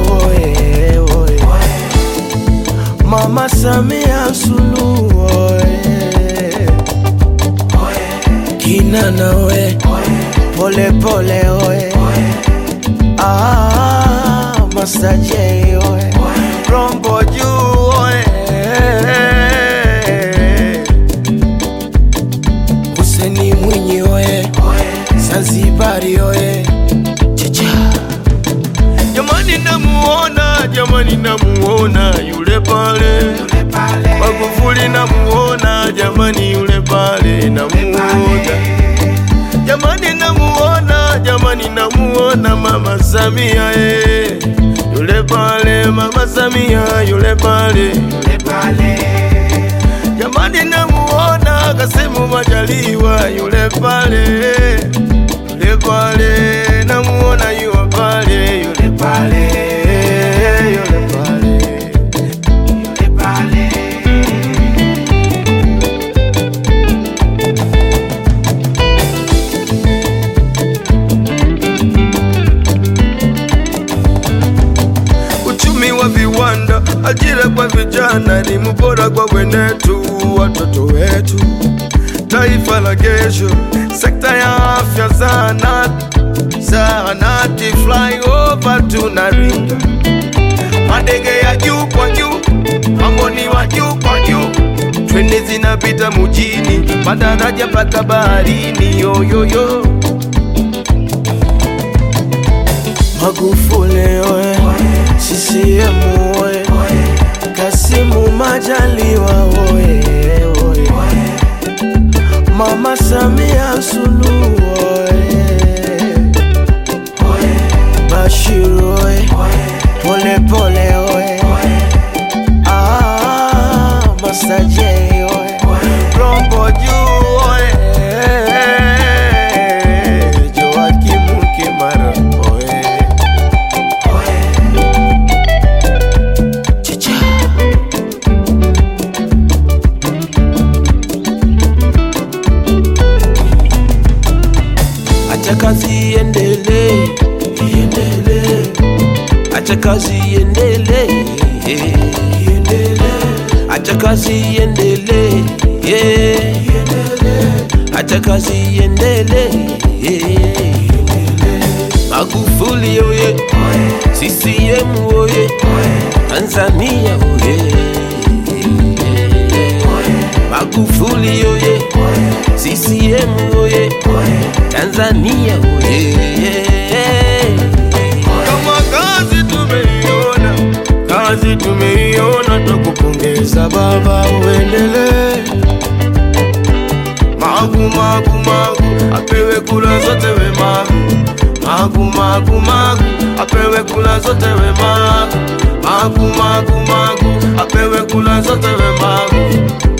oye, oye. Mama Samia Suluhu oye, oye. Kinana oye, pole pole oye, Master J oye, Rombo juu oye, Hussein Mwinyi oye, Zanzibari oye, jamani namuona yule pale, Magufuli namuona jamani yule pale namuona, jamani namuona Mama Samia yule pale, Mama Samia yule pale, jamani namuona Kassim Majaliwa yule pale, namuona yule pale, yule pale. Uchumi wa viwanda, ajira kwa vijana, elimu bora kwa wenetu, watoto wetu, taifa la kesho, sekta ya afya, zahanati, flyover tunaringa, madege ya juu kwa juu, mangoni wa juu kwa juu, treni zinapita mjini, madaraja mpaka baharini, yo yo yo. Magufuli oye, CCM oye, Kassim Majaliwa oye, oye. Mama Samia Suluhu oye, Bashir oye, pole pole oye, Master J oye, Rombo juu oye, Joakim Kimara oye, acha kazi iendelee, acha kazi iendelee, acha kazi iendelee, acha kazi iendelee, Magufuli oye, CCM oye, Tanzania oye, Magufuli oye, CCM oye, Tanzania oye. Kama kazi tumeiona, tukupongeza baba, uendelee. Magu, apewe kula zote we Magu, apewe kula zote we Magu, apewe kula zote we Magu.